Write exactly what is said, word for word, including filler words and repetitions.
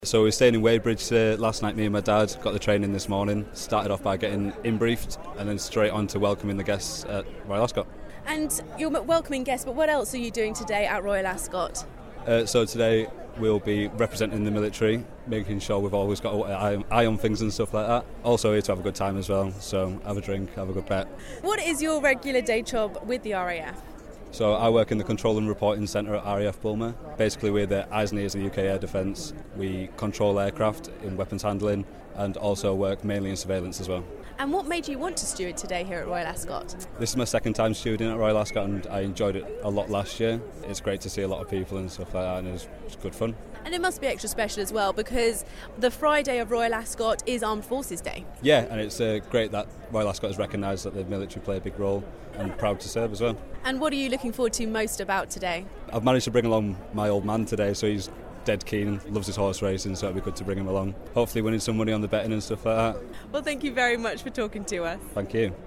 So we were staying in Wadebridge uh, last night, me and my dad, got the training this morning, started off by getting in-briefed and then straight on to welcoming the guests at Royal Ascot. And you're welcoming guests, but what else are you doing today at Royal Ascot? Uh, so today we'll be representing the military, making sure we've always got an eye, eye on things and stuff like that. Also here to have a good time as well, so have a drink, have a good bet. What is your regular day job with the R A F? So I work in the Control and Reporting Centre at R A F Bulmer. Basically we're the eyes and ears of the U K Air Defence. We control aircraft in weapons handling and also work mainly in surveillance as well. And what made you want to steward today here at Royal Ascot? This is my second time stewarding at Royal Ascot and I enjoyed it a lot last year. It's great to see a lot of people and stuff like that, and it's, it's good fun. And it must be extra special as well because the Friday of Royal Ascot is Armed Forces Day. Yeah, and it's uh, great that Royal Ascot has recognised that the military play a big role and proud to serve as well. And what are you looking forward to most about today? I've managed to bring along my old man today, so he's dead keen, loves his horse racing, so it'll be good to bring him along. Hopefully winning some money on the betting and stuff like that. Well, thank you very much for talking to us. Thank you.